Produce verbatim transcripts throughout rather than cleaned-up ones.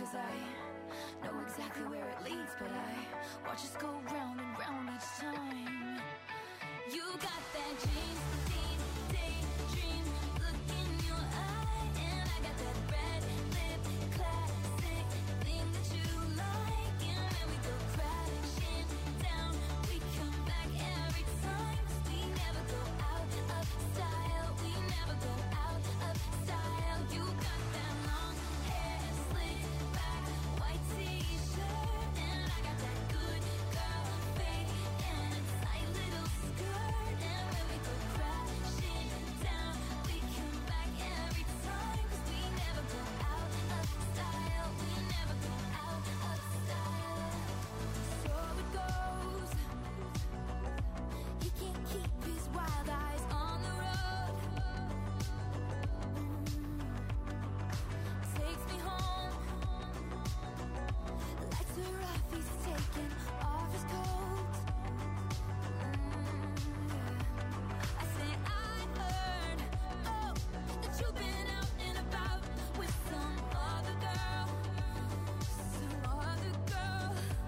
cause I know exactly where it leads, but I watch us go round and round each time. You got that dream, deep, daydream look in your eye, and I got that red lip classic thing that you like, and when we go crashing down, we come back every time, cause we never go out of style, we never go out of style. You got that long hair, slick back, white t-shirt, and I got that good girl fade and a tight little skirt, and when we go crashing down, we come back every time, cause we never go out of style, we never go out of style. So it goes, he can't keep his wild eyes on the road. Takes me home, lights are off, he's taking off his coat. I say I heard, oh, that you've been out and about with some other girl, some other girl.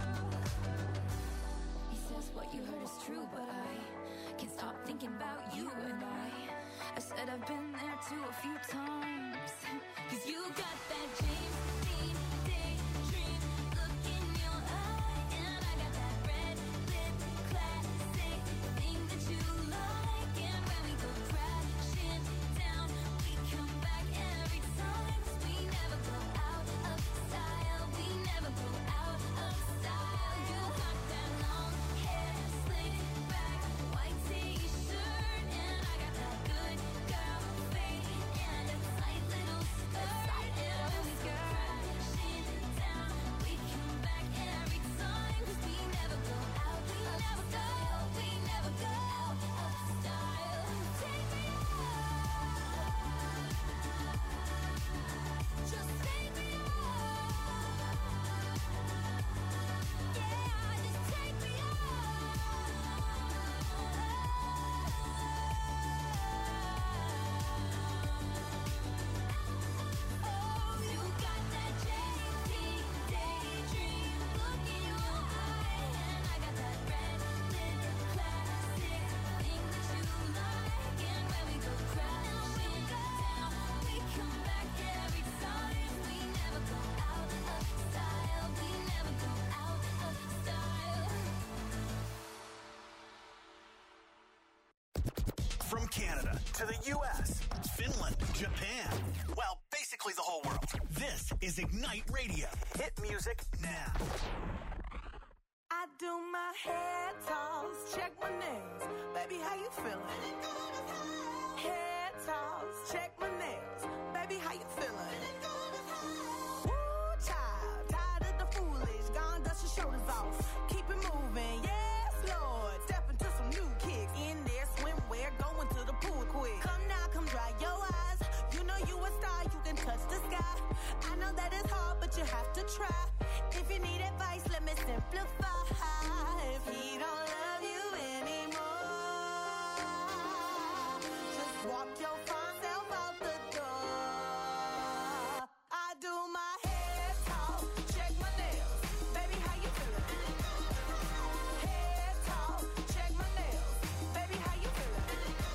He says what you heard is true, but I can't stop thinking about you, and I I said I've been there too a few times, cause you got that James Dean daydream look in your eye, and I got that red lip classic thing that you like, and when we go crashing down, we come back every time, cause we never go out of style, we never go out of style. You got that long hair, slick back, white t-shirt, and I got that good girl fade and a tight little skirt, and when we go crashing down, we come back every time, cause we never go out of style, we never go out of style. Take me out, just take me out, yeah, just take me out. Oh, you got that J T daydream look in your eye, and I got that red lip classic thing that you like, and when we go crashing down, we come back every time, we never go out of style, we never go out of style. From Canada to the U S, Finland, Japan, well, basically the whole world. This is Ignite Radio. Hit music now. I do my hair toss, check my nails. Baby, how you feeling? Hair toss, check my nails. Baby, how you feeling? Woo, child, tired of the foolish. Gone, dust your shoulders off. Keep it moving, yes, Lord. Step into some new kicks. In there, swimwear, going to the pool quick. Come now, come dry your eyes. You know you a star, you can touch the sky. I know that it's hard, but you have to try. If you need advice, let me simplify. If he don't love you anymore, just walk your fine self out the door. I do my hair talk, check my nails. Baby, how you feeling? Hair talk, check my nails. Baby, how you feeling?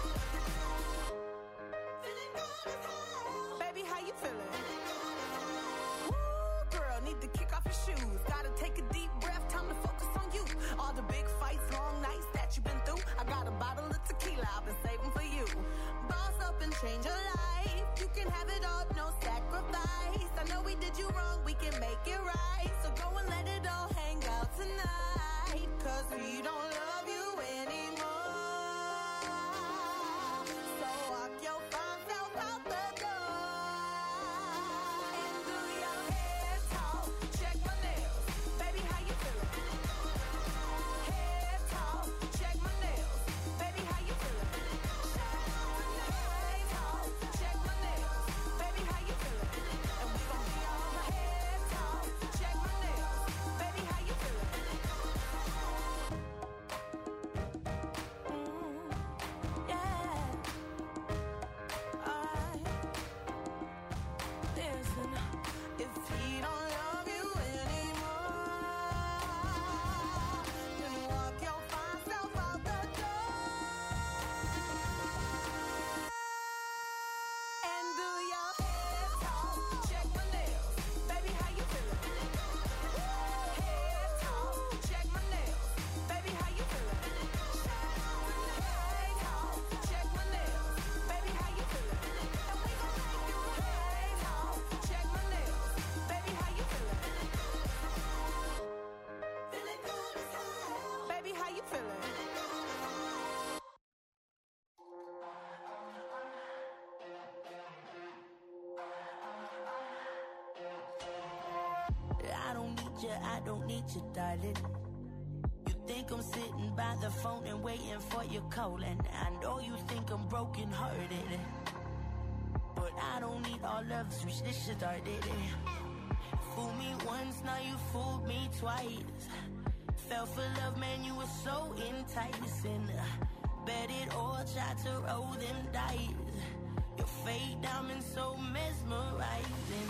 Feeling good as hell. Baby, how you feeling? Woo, girl, need to kick off your shoes. Gotta take a deep breath, time to focus on you. All the big fights, long nights that you've been through. I got a bottle of tequila I've been saving for you. Boss up and change your life. You can have it all, no sacrifice. I know we did you wrong, we can make it right. So go and let it all hang out tonight. Cause we don't love you anymore. So walk your fine self out the door. And do your hair talk, check my nails. Baby, how you feeling? Hair talk, check my nails. Baby, how you feeling? Hair talk, check my nails. Baby, how you feeling? And we gon' be all the hair talk, check my nails. Baby, how you feeling? you, I don't need you, darling. You think I'm sitting by the phone and waiting for your call, and I know you think I'm broken hearted, but I don't need all love to switch this shit started. Fool me once, now you fooled me twice. Fell for love, man, you were so enticing. Bet it all, tried to roll them dice. Your fake diamond so mesmerizing.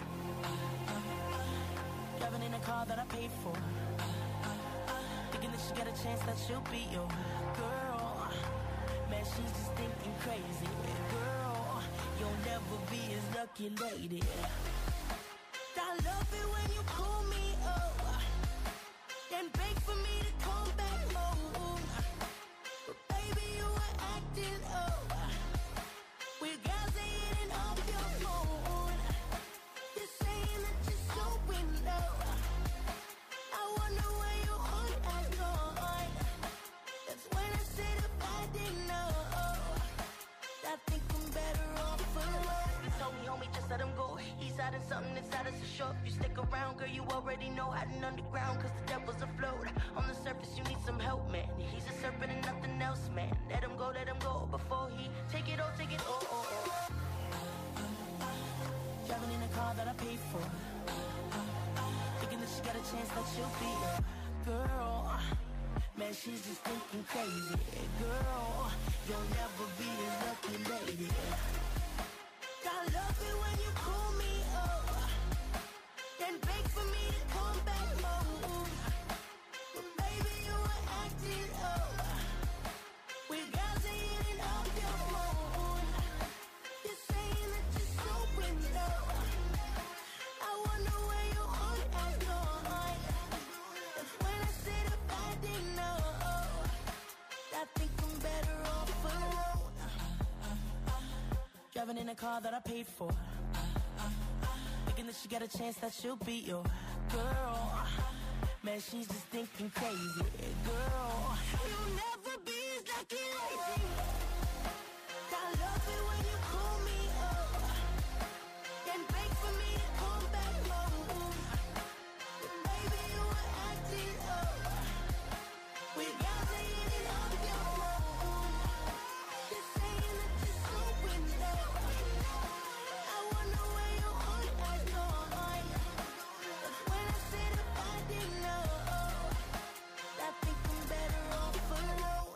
Driving in a car that I paid for, thinking that she got a chance that she'll be your girl. Man, she's just thinking crazy. Girl, you'll never be his lucky lady. I love it when you call me up, then beg for me to come back home. But baby, you were acting up. We got it off your phone. You're saying that you're so in love. I wonder where your heart has gone. That's when I said if I didn't know, I think I'm better off alone. You told me, homie, just let him go. He's hiding something inside us to show. If you stick around, girl, you already know. Hiding underground, cause the devil's afloat. On the surface, you need some help, man. He's a serpent and nothing else, man. Let him go, let him go before he take it all, take it all. Oh, oh. Driving in a car that I paid for, thinking that she got a chance that she'll be a girl. Man, she's just thinking crazy. Girl, you'll never be a lucky lady. I love it when you call me up, then beg for me to come back home. But baby, you were acting up. We got it off your phone. You're saying that you're so in love. I wonder where your heart has gone. That's when I said if I didn't know, I think I'm better off alone. Driving in a car that I paid for, thinking that she got a chance that she'll be your girl. Man, she's just thinking crazy. Girl, you'll never be as lucky lady. I love it when you call me up, then beg for me to come back home. But baby, you were acting up. We got it off your phone. You're saying that you're so in love. I wonder where your heart has gone. That's when I said if I didn't know, I think I'm better off alone.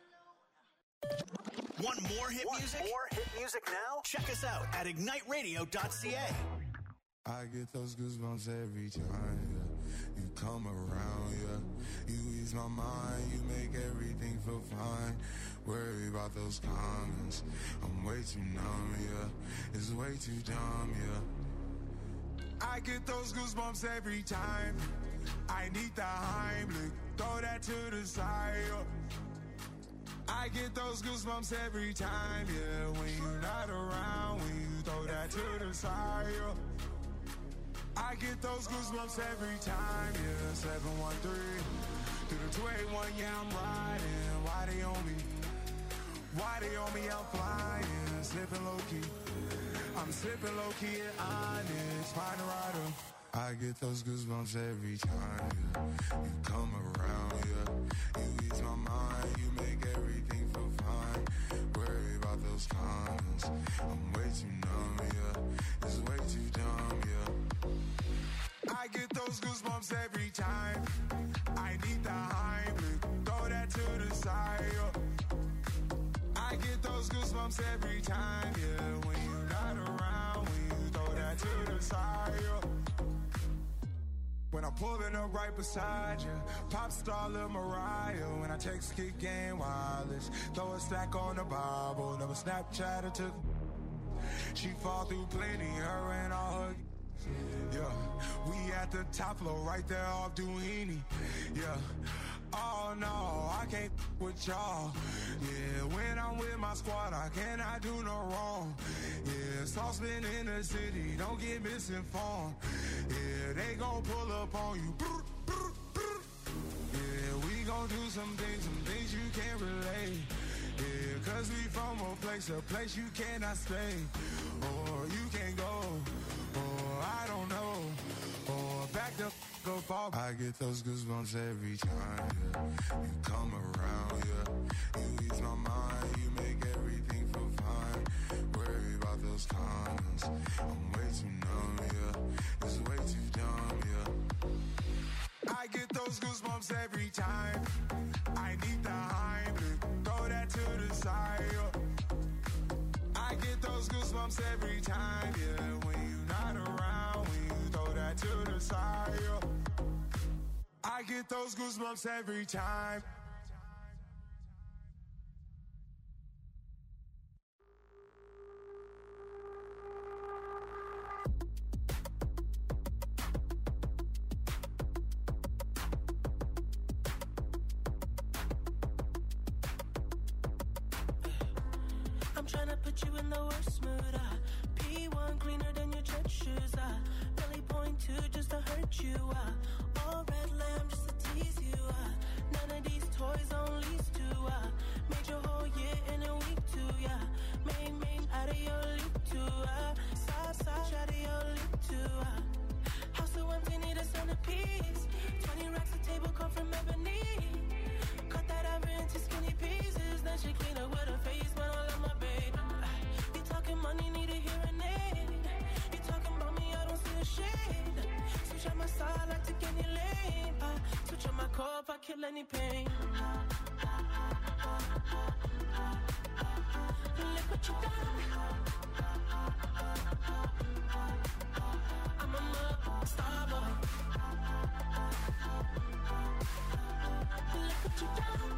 Want more hit music? More hit music now? Check us out at ignite radio dot c a. I get those goosebumps every time, yeah. You come around, yeah. You ease my mind, you make everything feel fine. Worry about those comments, I'm way too numb, yeah. It's way too dumb, yeah. I get those goosebumps every time. I need the Heimlich, throw that to the side, yeah. I get those goosebumps every time, yeah. When you're not around, when you throw that to the side, yeah. I get those goosebumps every time, yeah. seven one three, through the two eight one, yeah, I'm riding. Why they on me? Why they on me? I'm flying, slipping low-key. I'm slipping low-key at Onyx, find a rider. I get those goosebumps every time, yeah. You come around, yeah. You ease my mind, you make everything feel fine. Worry about those comments, I'm way too numb, yeah. It's way too dumb, yeah. I get those goosebumps every time. I need the Heimlich, throw that to the side, yeah. I get those goosebumps every time, yeah. When you're not around, when you throw that to the side, yeah. When I'm pulling up right beside you, pop star Lil Mariah. When I text Kick Game Wireless, throw a stack on the Bible. Never Snapchat or took. She fall through plenty, her and all her. Yeah, we at the top floor, right there off Duini. Yeah. Oh no, I can't with y'all. Yeah, when I'm with my squad, I cannot do no wrong. Yeah, saucepan in the city, don't get misinformed. Yeah, they gon' pull up on you. Yeah, we gon' do some things, some things you can't relate. Yeah, cause we from a place, a place you cannot stay. Or you can't go, or I don't know. Or back the go fall. I get those goosebumps every time, yeah. You come around, yeah. You ease my mind, you make everything feel fine. Worry about those comments, I'm way too numb, yeah. It's way too dumb, yeah. I get those goosebumps every time. I need the Heimlich, throw that to the side, yeah. I get those goosebumps every time, yeah. When you're not around, when you throw that to the side, yeah. I get those goosebumps every time. I'm tryna put you in the worst mood, uh. P one cleaner than your church shoes, uh. Really point two just to hurt you, uh. All red lamb just to tease you, uh. None of these toys on lease to, uh. Made your whole year in a week too, yeah. Main, main out of your league too, uh. Side, side, out of your league too, uh. House so empty, need a centerpiece. Twenty racks a table come from ebony. Cut that ever into skinny pieces. Then she clean up with her face, but I love my baby. You talking money, need a hearing aid. You talking about me, I don't see a shade. Switch on my side, like take any lane. Uh, switch on my core if I kill any pain. Look what you done. I'm a star boy. Look what you done.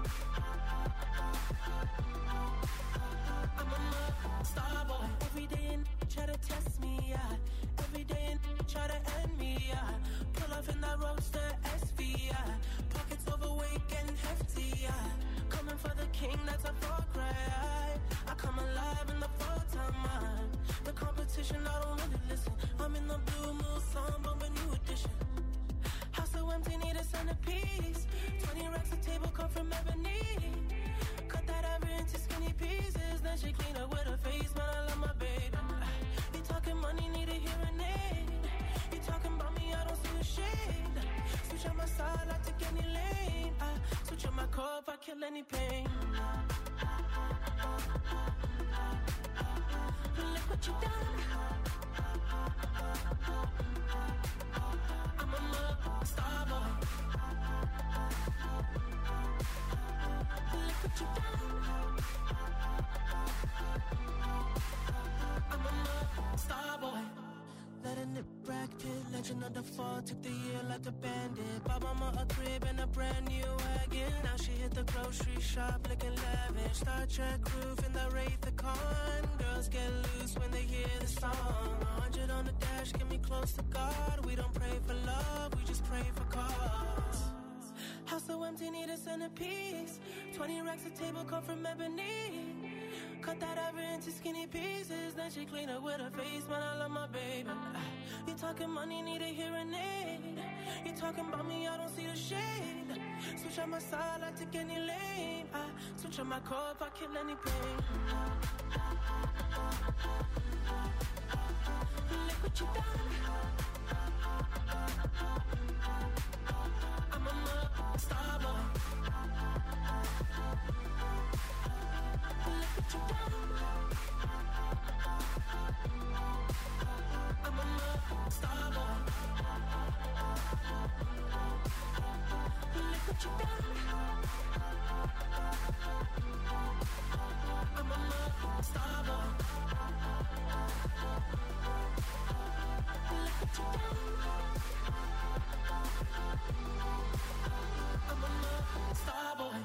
I'm a star boy. Every day and try to test me, yeah. Every day and try to end me, yeah. Pull off in that roadster S V, yeah. Pockets overweight getting hefty, yeah. Coming for the king, that's a far cry. I come alive in the full time, man. The competition, I don't really listen. I'm in the blue moon song, but a new edition. House so empty, need a centerpiece. Twenty racks a table come from ebony. Cut that ever into skinny pieces. Then she clean up with her face, man, I love my baby. You talking money, need a hearing aid. You talking about me, I don't see a shade. Switch on my side, I take any lane. I switch on my core if I kill any pain. Look what you done. I'm a star boy. Look what you done. I'm a star boy. Letting it Brad Pitt, legend of the fall. Took the year like a bandit. Bought mama a crib and a brand new wagon. Now she hit the grocery shop looking lavish. Star Trek roof in the Wraith-A-Con. Girls get loose when they hear the song. A hundred on the dash, get me close to God. We don't pray for love, we just pray for cause. House so empty, need a centerpiece. Twenty racks a table come from ebony. Cut that ever into skinny pieces. Then she clean up with her face, man, I love my baby. You talking money, need a hearing aid. You talking about me, I don't see the shade. Switch on my side, I take any lane. I switch on my core if I kill any pain. Look what you done. I'm a star boy. Look what you done. I'm a star boy. Look what you done. I'm a star boy. Look what you done. I'm a star boy.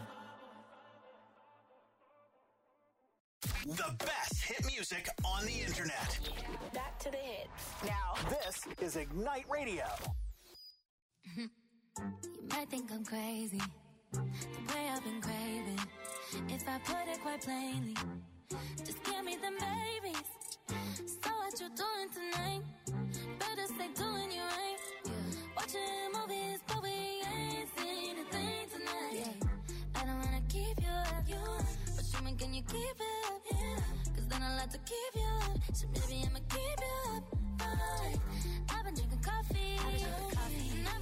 The best hit music on the internet. Back to the hits. Now, this is Ignite Radio. You might think I'm crazy, the way I've been craving. If I put it quite plainly, just give me them babies. So what you doing tonight? Better stay doing you right. Yeah. Watching movies, but we ain't seen a thing tonight. Yeah. I don't wanna keep you up, you up. But show me, can you keep it up? Yeah. Cause then I like to keep you up. So maybe I'ma keep you up all night. I've been drinking coffee, I've been drinking coffee. And I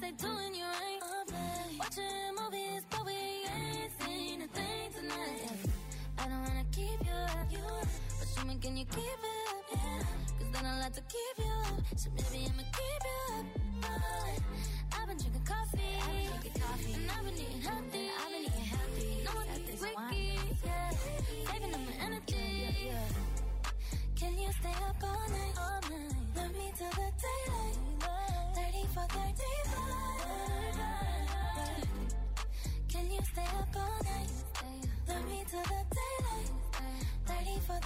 they doing you right. Watching movies, but we ain't seen a thing tonight. I don't wanna keep you up, you up. But show me, can you keep it up? Yeah. Cause then I'll have to keep you up. So maybe I'ma keep you up. Uh, I've been drinking coffee. I've been drinking coffee. And I've been eating healthy. I've been eating healthy. No one thinks Ricky, yeah. Saving up my energy. Yeah, yeah. Can you stay up all night? All night. Love me till the daylight. thirty for thirty-five. Can you stay up all night? Love me till the daylight. thirty for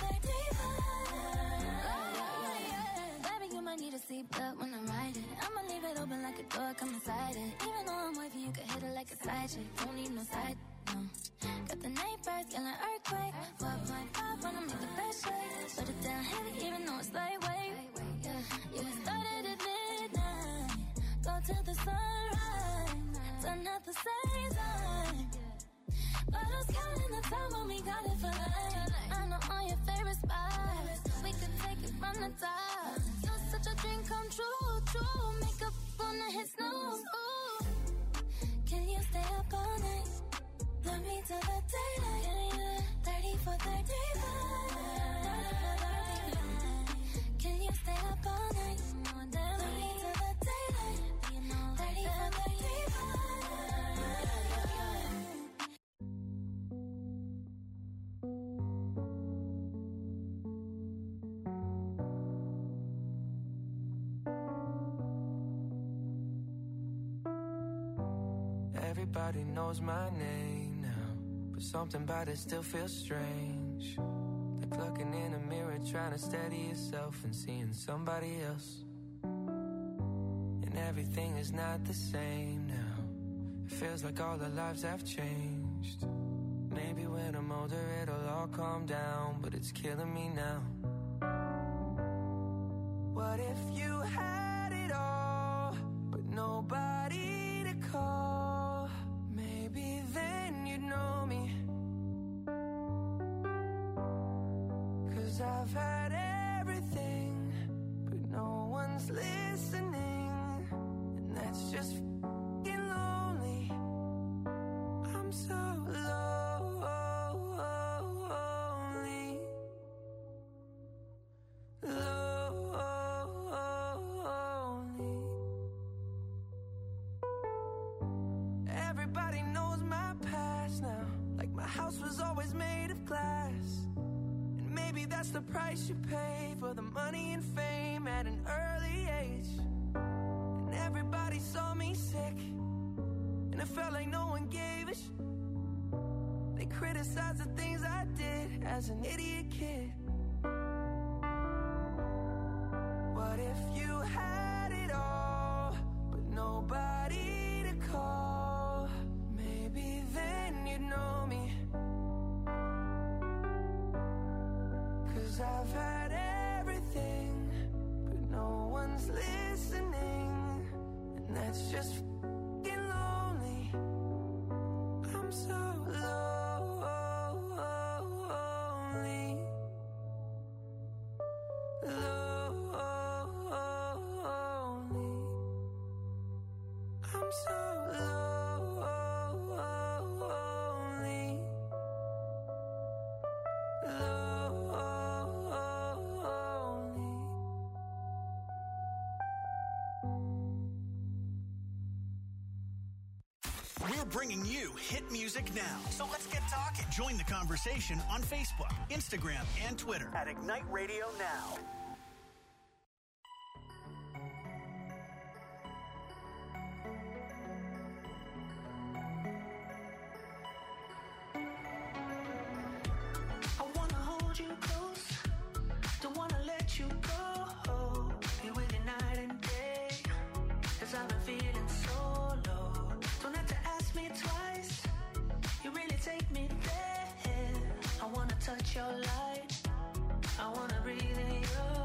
thirty-five. Baby, you might need a seatbelt when I'm riding. I'ma leave it open like a door, come inside it. Even though I'm wavy, you can hit it like a side chick. Don't need no side, no. Got the neighbors, yelling earthquake. four point five when I make the best shake. Put it down heavy, even though it's lightweight. Yeah, yeah, we started at midnight. Go till the sunrise. Done at the same time. But I was counting the time when we got it for life. I know all your favorite spots. We could take it from the top. You're such a dream come true, true. Makeup on the hit snooze. Ooh. Can you stay up all night? Love me till the daylight. thirty for thirty-five. Can you stay up all night? Love me till the daylight. thirty for thirty-five. Everybody knows my name now, but something about it still feels strange. Like looking in a mirror, trying to steady yourself and seeing somebody else. And everything is not the same now. It feels like all our lives have changed. Maybe when I'm older it'll all calm down, but it's killing me now. What if you had it all, but nobody to call? Maybe then you'd know me. Cause I've had everything, but no one's listening. And that's just f***ing lonely. I'm so lonely. Lonely. Everybody knows my past now. Like my house was always made of glass. And maybe that's the price you pay for the money and fame at an early age. And everybody saw me sick, and it felt like no one gave a sh. They criticized the things I did as an idiot kid. What if you had it all, but nobody to call? Maybe then you'd know me. Cause I've had everything, but no one's listening. And that's just f***ing lonely. I'm so lonely. Lonely. I'm so lonely. Lonely. We're bringing you hit music now. So let's get talking. Join the conversation on Facebook, Instagram, and Twitter at Ignite Radio Now. I wanna hold you close, don't wanna let you go. Be with you night and day, cause I've been feeling so low. Don't have to ask me twice, you really take me there. I wanna touch your light, I wanna breathe in your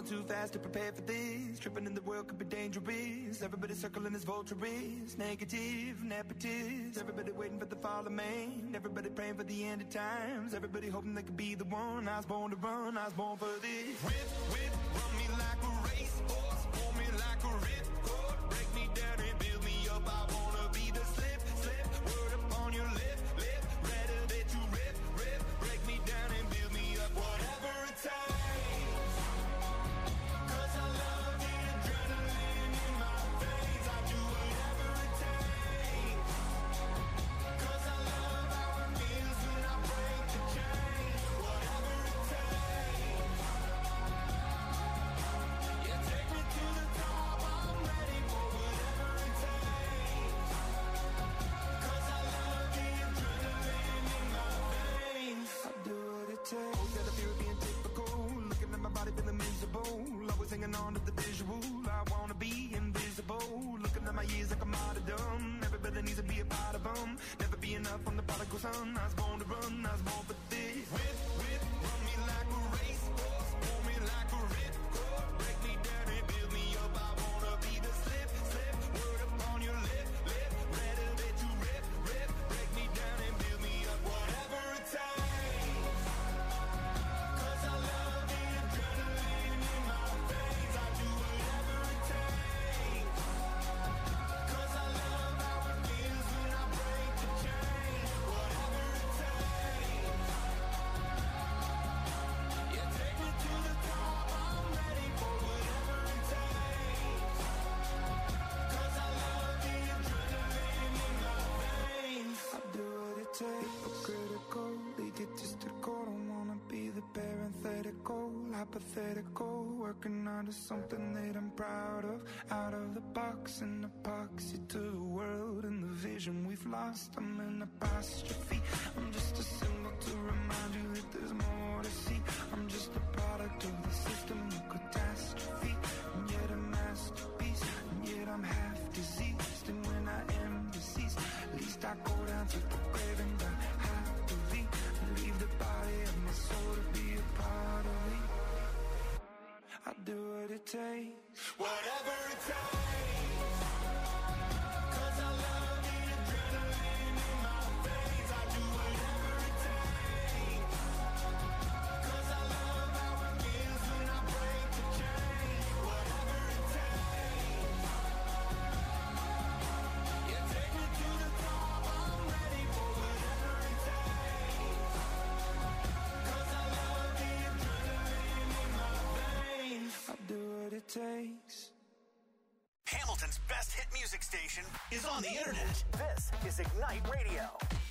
too fast to prepare for this. Tripping in the world could be dangerous. Everybody circling as vultures. Negative, nepotist. Everybody waiting for the fall of man. Everybody praying for the end of times. Everybody hoping they could be the one. I was born to run, I was born for this. Whip, whip, run me like a racehorse. Pull me like a ripcord. Break me down and build me up. I wanna be the slip, slip. Word upon your lip, lip. Rather that you rip, rip. Break me down and build me up. Whatever it takes. Hanging on to the visual, I wanna be invisible. Looking at my years like I'm martyrdom. Everybody needs to be a part of them. Never be enough from the prodigal son. I was born to run, I was born for this. Whip, whip, run me like a racehorse. Pull me like a ripcord. Break me down and build me up. I wanna be the slip, slip. Word upon your lip, lip. Rather that you rip, rip. Break me down and build me up. Whatever it takes. Cause I love the adrenaline in my veins. I do whatever it takes. Cause I love how it feels when I break the chain. Whatever it takes. Yeah, take me to the top. I'm ready for whatever it takes. Cause I love the adrenaline in my veins. I do what it takes. Critical, egotistical. Don't wanna be the parenthetical, hypothetical. Working out of something that I'm proud of. Out of the box, an epoxy to the world and the vision we've lost. I'm an apostrophe. I'm just a symbol to remind you that there's more to see. I'm just a product of the system of catastrophe. And yet a masterpiece. And yet I'm half diseased. And when I am deceased, at least I go down to the grave and die happily. And leave the body of my soul to be a part of me. I do what it takes. Whatever it takes. Cause I love the adrenaline in my veins. I do whatever it takes. Cause I love how it feels when I break the chain. Whatever it takes. Yeah, take me to the top. I'm ready for whatever it takes. Cause I love the adrenaline in my veins. I do what it takes. Hamilton's best hit music station is on the internet. This is Ignite Radio.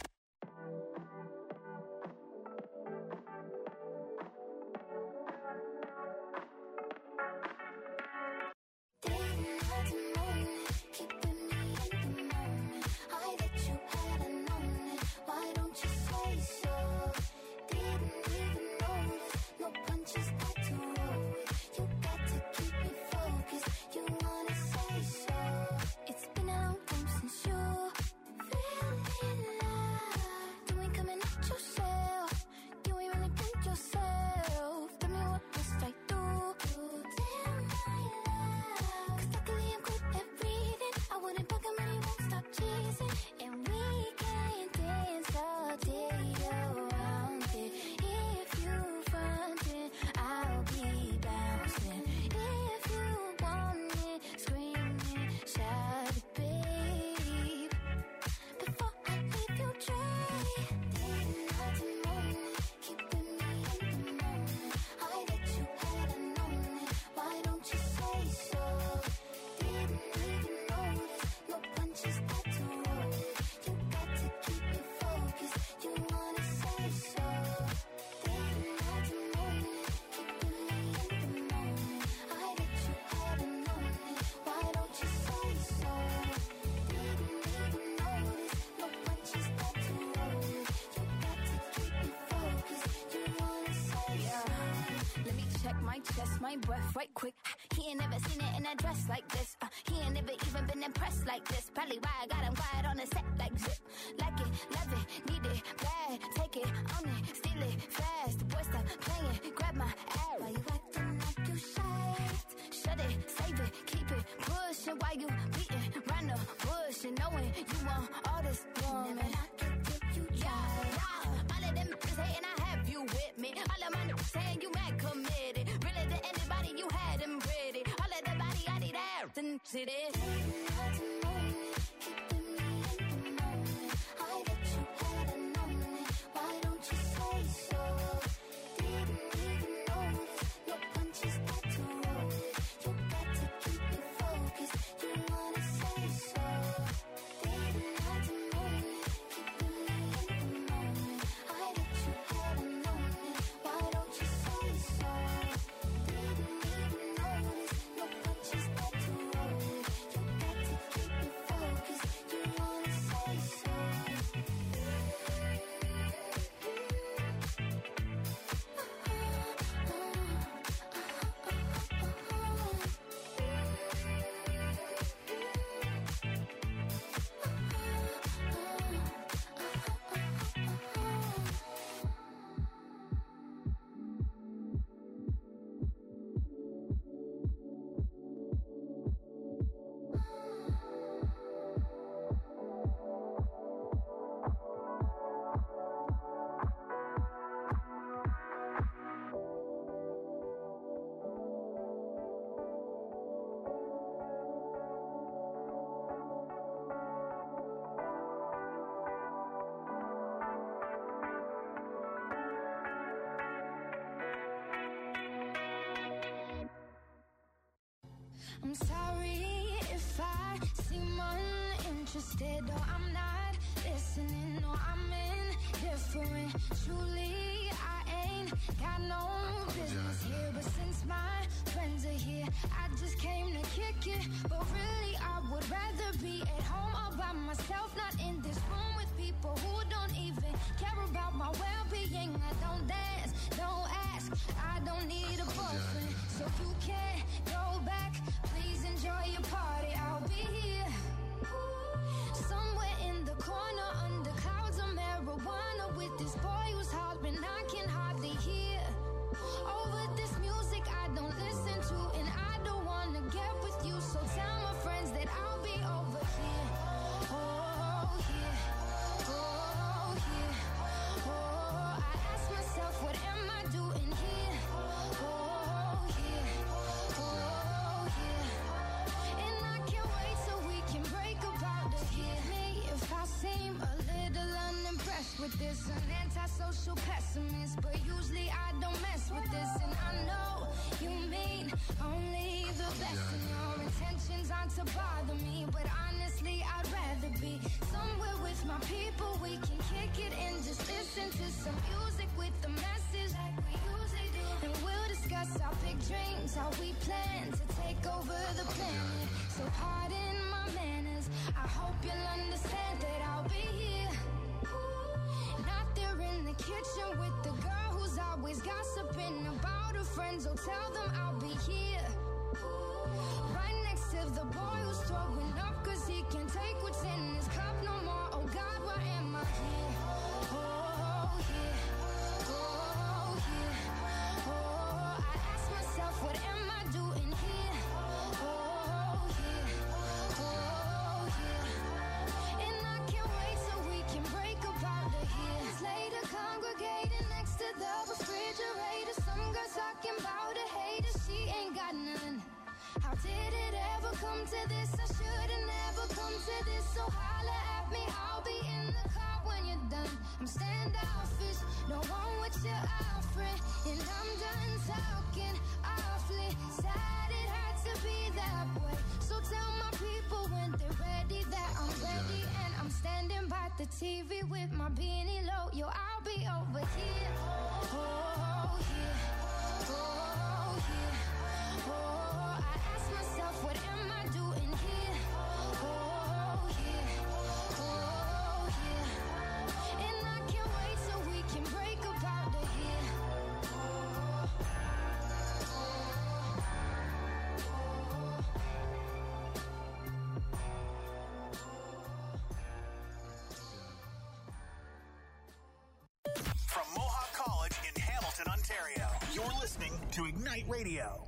Didn't have to moan it, keeping me in the moment. I bet you hadn't known it. Why don't you say so? Didn't even notice. No punches got to roll with. You got to keep me focused. You wanna say so? It's been a long time since you feeling love. You ain't coming at yourself. You ain't really been yourself. Tell me what must I do? Damn my love. Cause luckily I'm good at reading. I wouldn't bug him and he won't stop teasing. And we can dance all day around it. If you frontin', I'll be bouncing. If you want it, screaming, shout it, babe. Before I leave you dry, didn't have to moan it, keeping me in the moment. I bet you hadn't known it. Why don't you say so? Didn't even notice. No punches got to roll with. You got to keep me focused. You wanna say so? Didn't have to moan it, keeping me in the moment. I bet you hadn't known it. Why don't you say so? Didn't even notice. No punches got to roll with. You got to keep me focused. You wanna say so? Let me check my chest, my breath right quick. He ain't never seen it in a dress like this. Uh, he ain't never even been impressed like this. Probably why I got him quiet on the set like zip. Like it, love it, need it, bad. Take it, own it, steal it, fast. The boy stop playing, grab my ass. Why you acting like you shy? you knowing you want all this woman. Never knock it till you try. Yeah. All of them bitches hating, I have you with me. All of my niggas saying you mad committed. Really to anybody, you had them pretty. All of the body, I need ass and sit it. I'm sorry if I seem uninterested or I'm not listening or I'm indifferent. Truly, I ain't got no business here. But since my friends are here, I just came to kick it. But really, I would rather be at home all by myself, not in this room with people who don't even care about my well-being. I don't dance, don't ask, I don't need a boyfriend. So you can't go back. Please enjoy your party, I'll be here. Somewhere in the corner under clouds of marijuana with this boy who's hollering I can hardly hear. Over this music I don't listen to and I don't wanna get with you. So tell my friends that I'll be over here. Oh, here. Oh, here. Oh, I ask myself what am I doing here? Oh, here. Oh, here. And I can't wait so we can break about it. Hear me if I seem a little unimpressed with this. An antisocial pessimist, but usually I don't mess with this. And I know you mean only the best, and your intentions aren't to bother me. But honestly, I'd rather be somewhere with my people. We can kick it and just listen to some music with the message like we usually do. And we'll discuss our big dreams, how we plan to take over the planet. So pardon my manners, I hope you'll understand that I'll be here. Not there in the kitchen with the girl who's always gossiping about her friends. Oh, tell them I'll be here. Right next to the boy who's throwing up cause he can't take what's in his cup no more. Oh God, why am I here? Oh, here. Oh, here. Oh, I ask myself, what am I doing here? Oh, here. Oh, here. And I can't wait so we can break about the years later, congregating next to the refrigerator. Some girls talking about a hater, she ain't got none. How did it ever come to this? I should've never come to this. So holla at me, I'll be in the car when you're done. I'm standoffish, no one what you're offering. And I'm done talking awfully. Sad it had to be that way. So tell my people when they're ready that I'm ready. And I'm standing by the T V with my beanie low. Yo, I'll be over here. Oh, here. Oh, here. Oh, I ask myself, what am I doing here? Oh, here. Oh, here. And I can't wait so we can break about the here. From Mohawk College in Hamilton, Ontario, you're listening to Ignite Radio.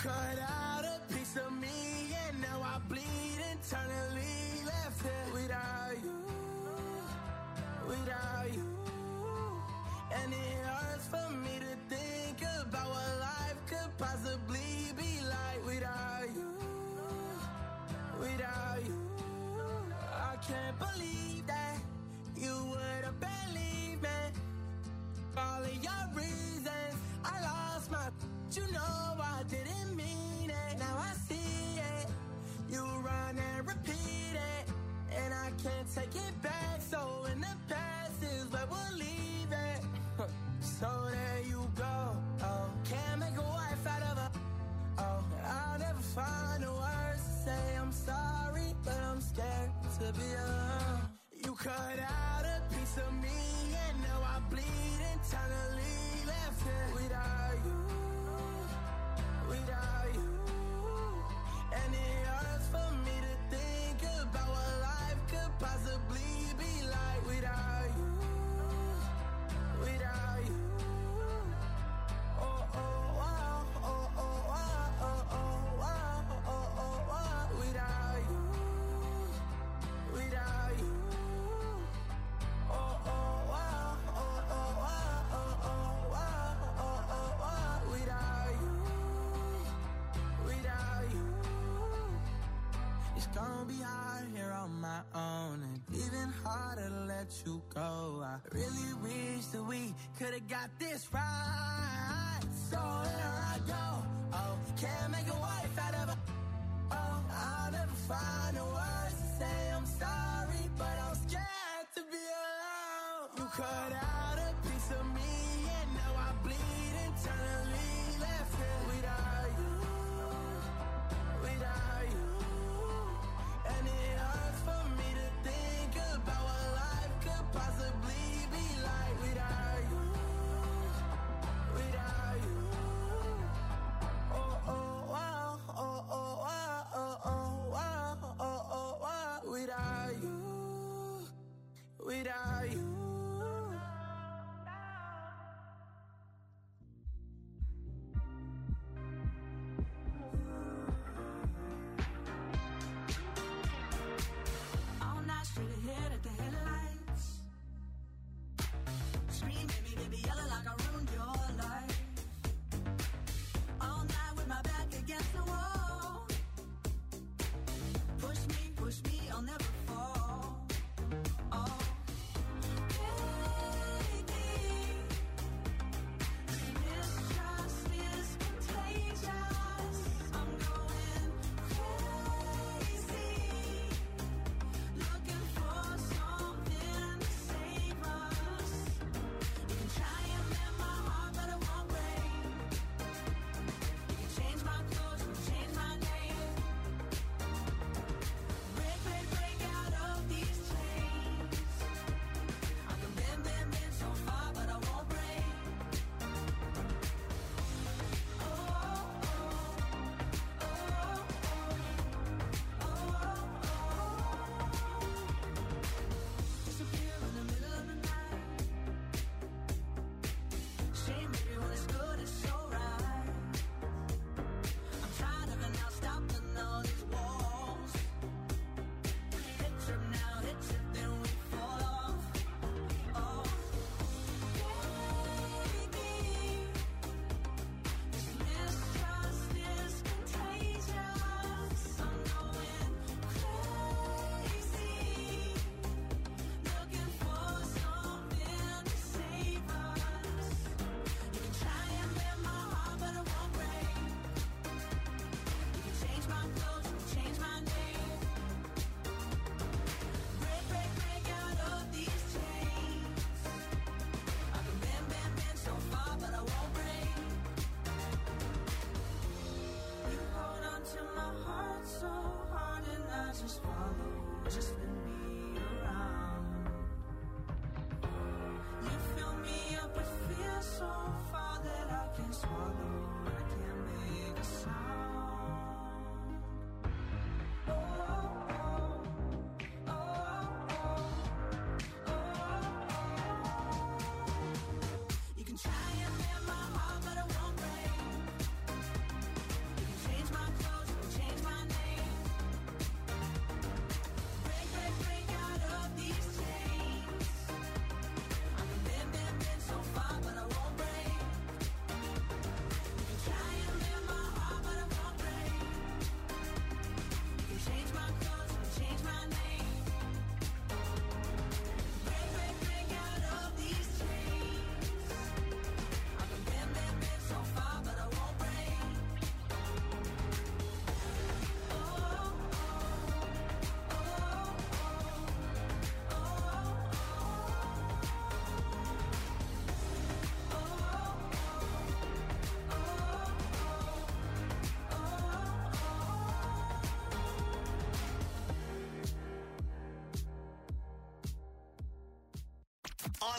cut out a piece of me, and now I bleed internally. Left here without you, without you. And it hurts for me to think about what life could possibly be like without you, without you. I can't believe that you would have believed me. All of your reasons, I lost my. You know I didn't mean it. Now I see it. You run and repeat it, and I can't take it back. So in the past is where we'll leave it. So there you go. Oh, can't make a wife out of a. Oh, I'll never find the words to say I'm sorry, but I'm scared to be alone. You cut out a piece of me, and now I bleed internally. Left here without you, without you. And it hurts for me to think about what life could possibly be like without you, without you. Oh, oh, wow, oh, oh, wow, oh, oh, wow, oh, oh, wow, without you, without you. Oh, oh, wow, oh, oh, wow, oh, oh, wow, oh, oh, wow, without you, without you. It's gonna be hard here on my own, and even harder to let you go. I really wish that we could've got this right. So here I go. Oh, can't make a wife out of a. Oh, I'll never find the words to say I'm sorry, but I'm scared to be alone. You cut out a piece of me, and now I bleed internally. Left here without you, without you. And it hurts for me to think about what life could possibly be like without you, without you. Oh, oh, wow, oh, oh, wow, oh, oh, wow, oh, oh, wow, without you, without you.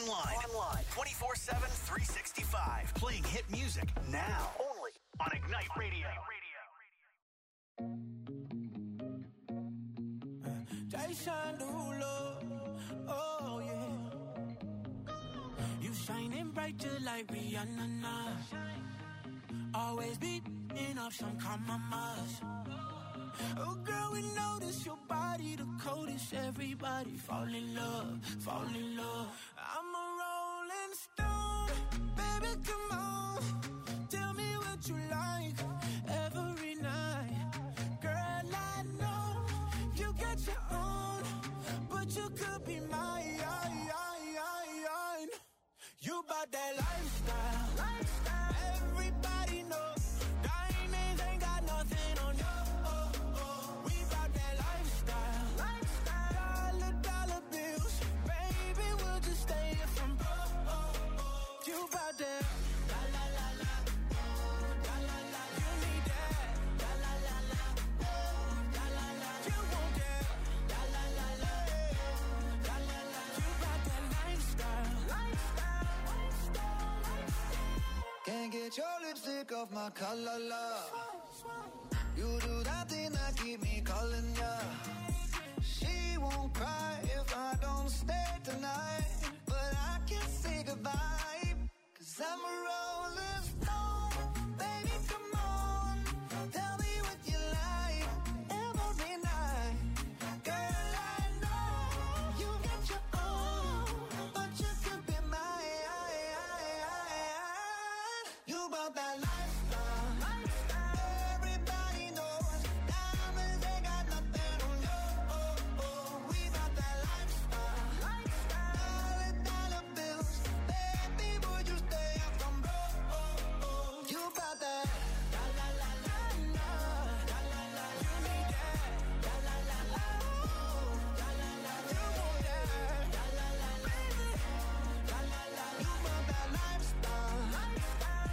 online. Online. twenty-four seven, three sixty-five. Playing hit music now. Only on Ignite Radio. Jason Derulo, oh yeah. You shining bright just like Rihanna now. Always beating up some compromise. Oh girl, we notice your body the coldest. Everybody fall in love, fall in love. I'm a rolling stone, baby, come on. Tell me what you like every night. Girl, I know you got your own, but you could be mine. You bout that lifestyle, lifestyle. Everybody knows diamonds ain't got nothing on you. Oh, oh. We bout that lifestyle, lifestyle. Dollar, dollar bills, baby, we'll just stay here from broke. Oh, oh. You bout that la la la la, la la la. You need that la la la la, la la la. You want that la la la la, la la la. You bout that lifestyle, lifestyle. Can't get your lipstick off my collar, love. You do that thing that keep me calling ya. She won't cry if I don't stay tonight, but I can't say goodbye, cause I'm a rolling stone. Baby, come on, tell me what you like every night. Girl, I know you got your own, but you could be mine. You about that lifestyle, lifestyle. Everybody knows diamonds ain't got nothing on you. Oh, oh. We about that lifestyle, lifestyle. Dollar, dollar bills, baby, would you stay up from broke? Oh, oh. You about that la la la la la, la la la. You need that la la la la, la la la. You want that la la la la, la la la. You about that lifestyle, lifestyle.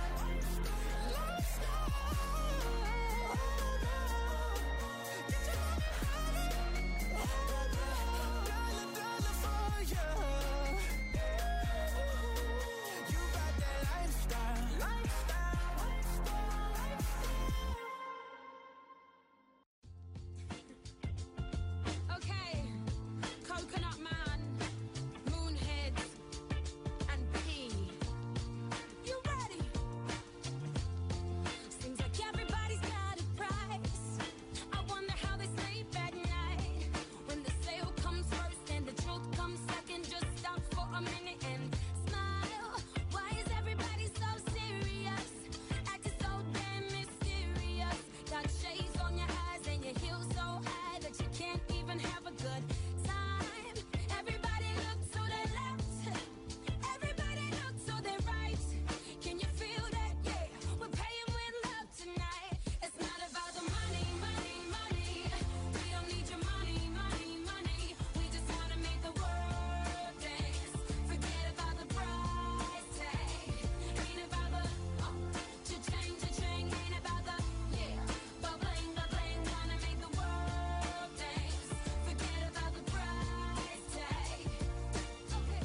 Okay, Coconut Man, Moonheads, and P. You ready? Seems like everybody's got a price. I wonder how they sleep at night. When the sale comes first and the truth comes second, just stop for a minute and smile. Why is everybody so serious? Acting so damn mysterious. Got shades on your eyes and your heels so high that you can't even have a good time. Everybody look to the left. Everybody look to the right. Can you feel that? Yeah, we're paying with love tonight. It's not about the money, money, money. We don't need your money, money, money. We just wanna make the world dance. Forget about the price tag. Ain't about the oh, cha-ching, cha-ching. Ain't about the yeah, bubbling, bubbling. Wanna make the world dance. Forget about the price tag. Okay.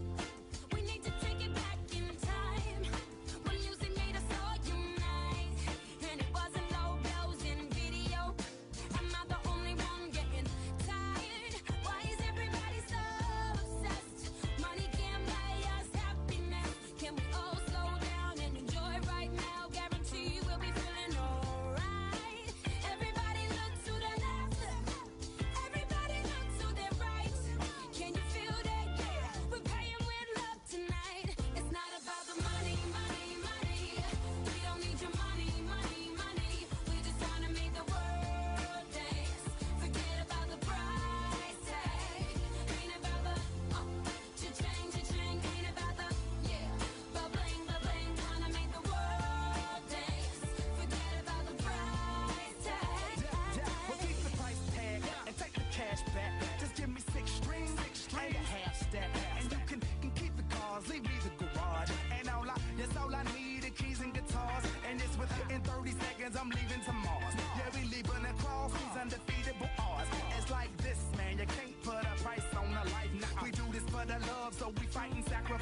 We need to take it back in time. When music made us all unite. And it wasn't low blows in video. Am I the only one getting tired? Why is everybody so obsessed? Money can't buy us happiness. Can we all slow down and enjoy right now? Guarantee we'll be feeling alright. Everybody look to the left. Everybody look to the right. Can you feel that? Yeah, we're paying with love tonight. It's not about the money, money, money. We don't need your money, money, money. We just wanna make the world dance. Forget about the price tag. Ain't about the oh, cha-ching, cha-ching. Ain't about the yeah, bubbling, bubbling. Wanna make the world dance. Forget about the price tag. Well, keep the price tag and take the cash back. Just give me six strings, six strings, and a half stack. And you can, can keep the cars, leave me the garage. And all I, that's all I need, the keys and guitars. And it's within thirty seconds, I'm leaving to Mars. Yeah, we leaving across these undefeatable odds. It's like this, man, you can't put a price on a life. Nah, we do this for the love, so we fight and sacrifice.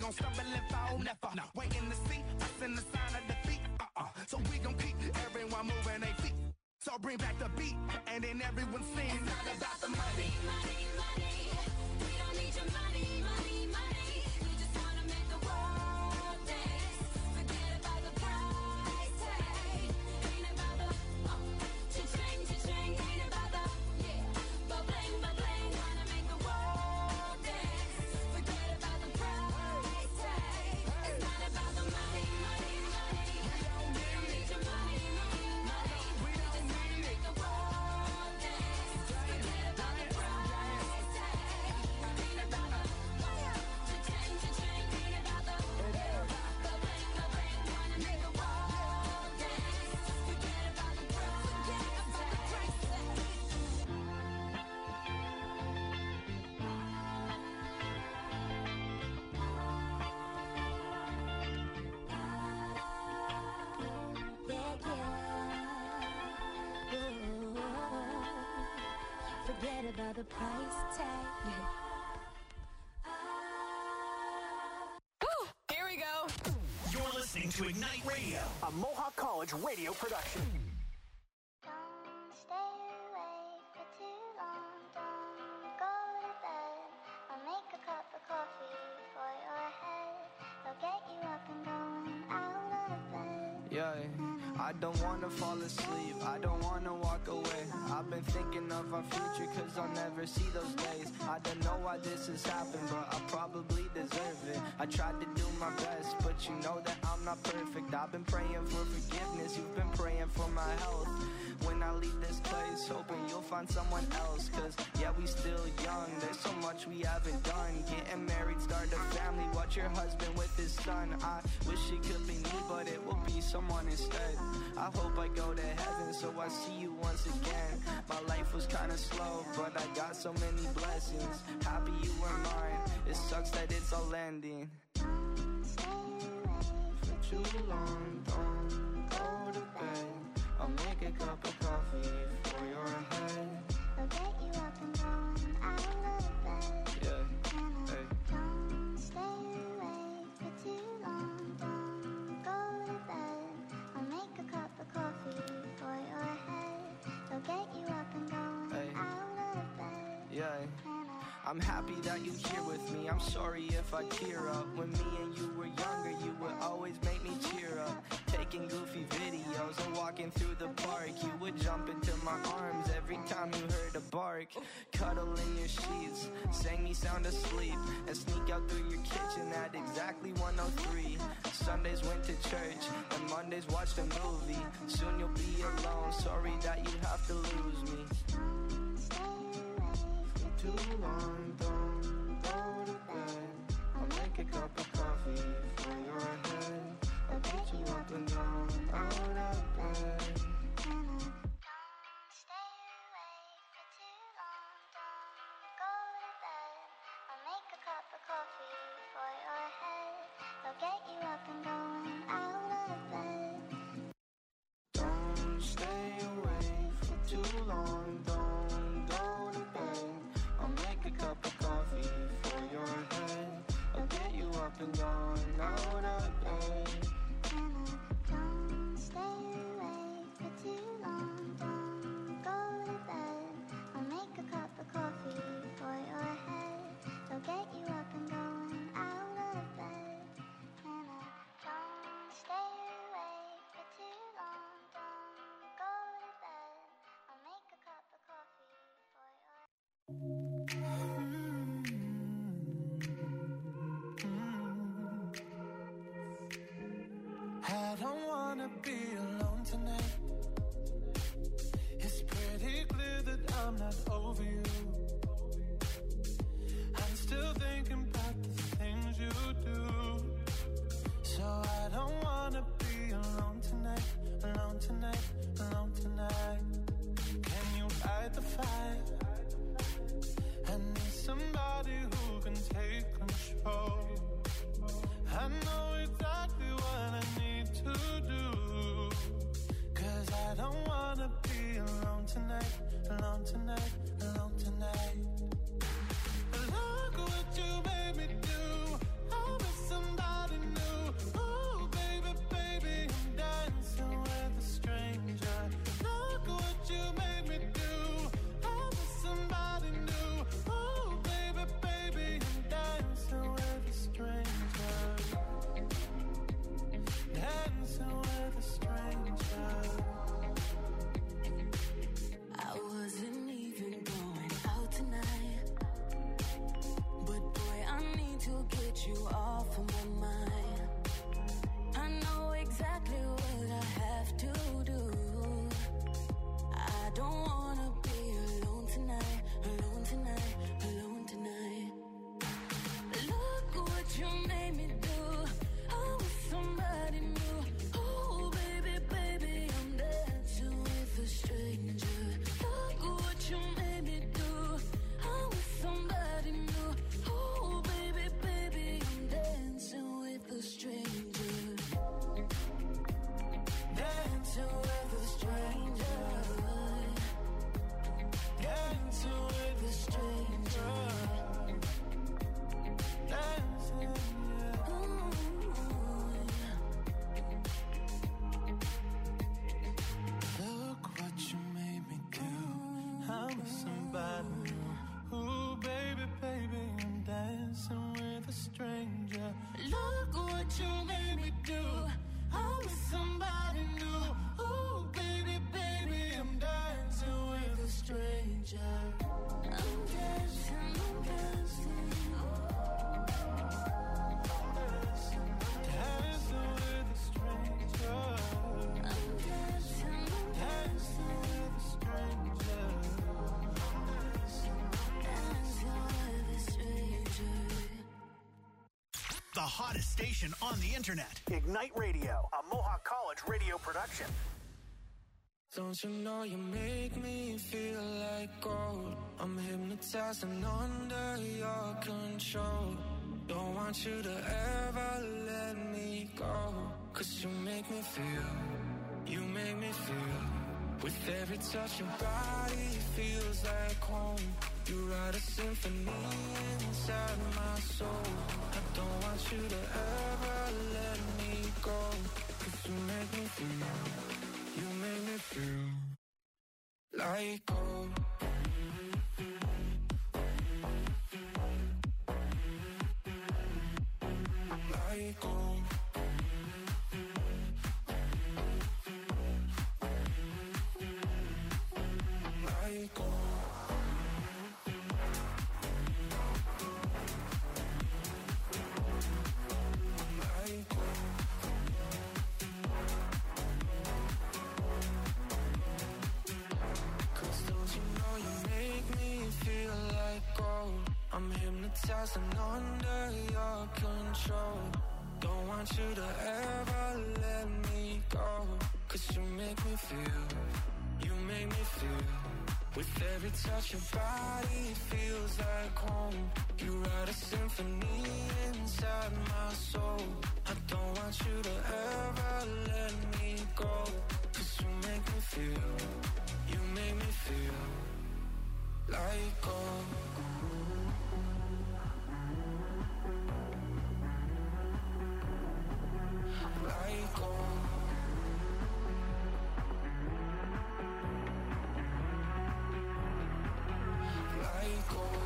gon' stumble and fall, never. No. Waiting to see us in the sign of defeat. Uh-uh. So we gon' keep everyone moving their feet. So bring back the beat, and then everyone sings. It's not about the money, money, money. We don't need your money, money, money. We just wanna make the world dance. Forget about the price tag. Ain't about the uh, cha-ching, cha-ching. Ain't about the yeah, but bling, but bling. Wanna make the world dance. Forget about the price tag. It's not about the money, money, money. We don't need your money, money, money. We just wanna make the world dance. Forget about the price tag. Ain't about the cha-ching, cha-ching. Ain't about the but bling, but bling. Wanna make the world dance. Forget about the price tag. Forget about the price tag. Here we go. You're listening to Ignite Radio, a Mohawk College radio production. Don't stay awake for too long. Don't go to bed. I'll make a cup of coffee for your head. I'll get you up and going out of bed. Yeah, I don't wanna fall asleep, I don't wanna walk away. I've been thinking of our future cause I'll never see those days. I don't know why this has happened, but I probably deserve it. I tried to do my best, but you know that I'm not perfect. I've been praying for forgiveness, you've been praying for my health. When I leave this place, hoping you'll find someone else. Cause yeah, we still young, there's so much we haven't done. Getting married, start a family, watch your husband with his son. I wish it could be me, but it will be someone instead. I hope I go to heaven, so I see you once again. My life was kinda slow, but I got so many blessings. Happy you were mine, it sucks that it's all ending. For too long, don't go to bed. I'll make a cup of coffee for your head. I'll get you up and going out of bed. Yeah, hey. Don't stay awake for too long. Don't go to bed. I'll make a cup of coffee for your head. I'll get you up and going Hey. out of bed. Yeah, I'm happy that you're here with me. I'm sorry if I tear up. When me and you were younger, you would always make me cheer up. Taking goofy videos and walking through the park. You would jump into my arms every time you heard a bark. Cuddle in your sheets, sang me sound asleep, and sneak out through your kitchen at exactly one oh three. Sundays went to church, and Mondays watched a movie. Soon you'll be alone, sorry that you have to lose me. For too long, don't go to bed. I'll make a cup of coffee for your head. I'll get you up and down, out of bed. Don't stay awake for too long. Don't go to bed. I'll make a cup of coffee for your head. I'll get you up and going out of bed. Don't stay awake for too long, don't go to bed. I'll make a cup of coffee for your head. I'll get you up and down, out of bed. Don't stay awake for too long. Don't go to bed. I'll make a cup of coffee for your head. I'll get you up and going out of bed. Don't stay awake for too long. Don't go to bed. I'll make a cup of coffee. the hottest station on the internet. Ignite Radio, a Mohawk College radio production. Don't you know you make me feel like gold? I'm hypnotized and under your control. Don't want you to ever let me go. Cause you make me feel, you make me feel. With every touch your body feels like home. You write a symphony inside my soul. I don't want you to ever let me go. Cause you make me feel, you make me feel like gold. Like gold. Like gold. I'm hypnotized and under your control. Don't want you to ever let me go. Cause you make me feel, you make me feel. With every touch your body feels like home. You write a symphony inside my soul. I don't want you to ever let me go. Cause you make me feel, you make me feel like gold. Like gold. Like gold.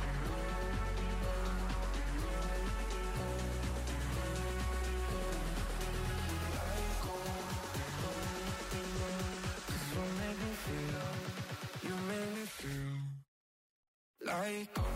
Like gold. Cause you make me feel, you make me feel like gold.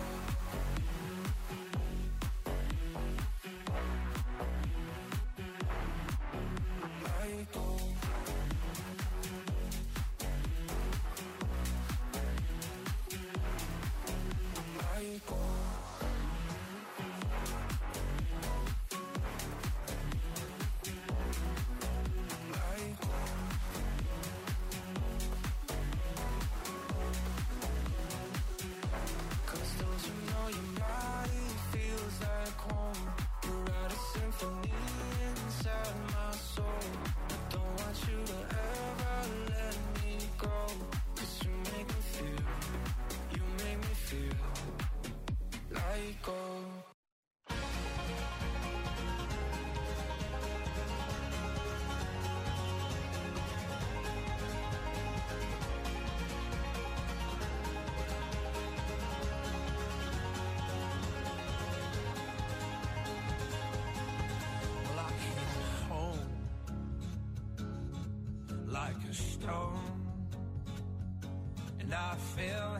Like a stone, and I fell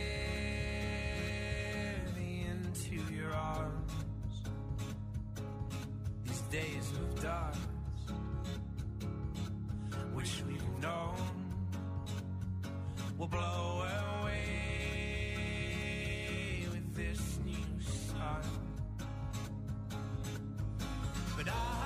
heavy into your arms. These days of dark, wish we'd known, will blow away with this new sun. But I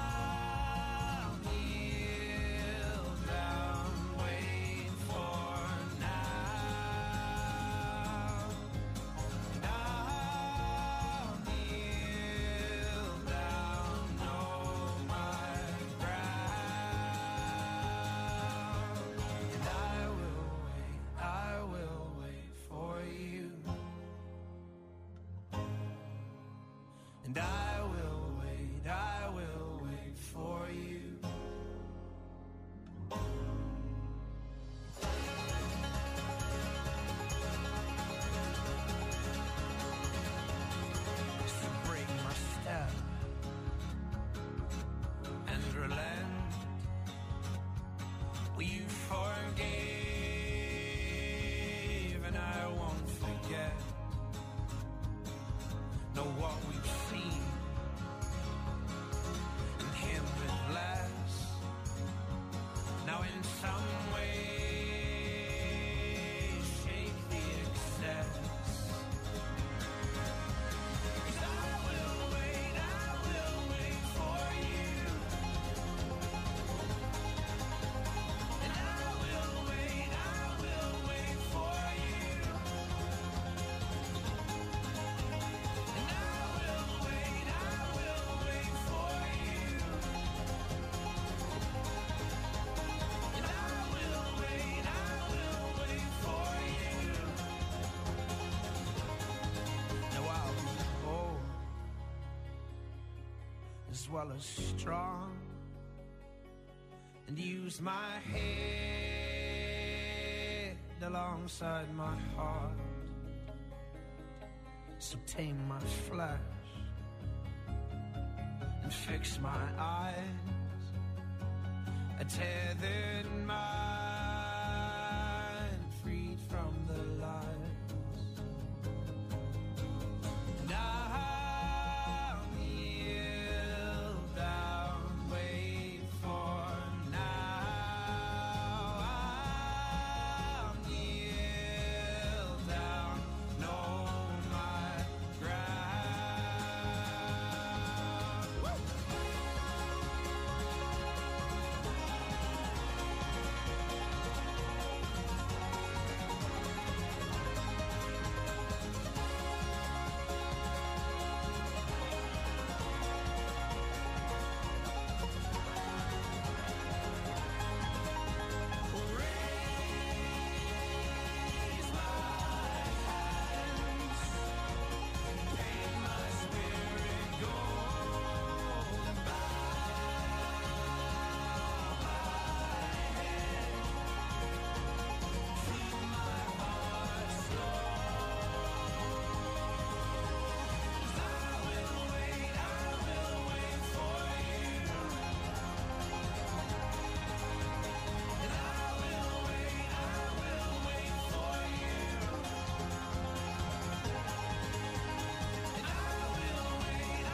And I will wait, I will wait for you. So break my step and relent. Well, you forgave and I won't forget. No, what we've seen as well as strong, and use my head alongside my heart. So tame my flesh and fix my eyes. I tethered my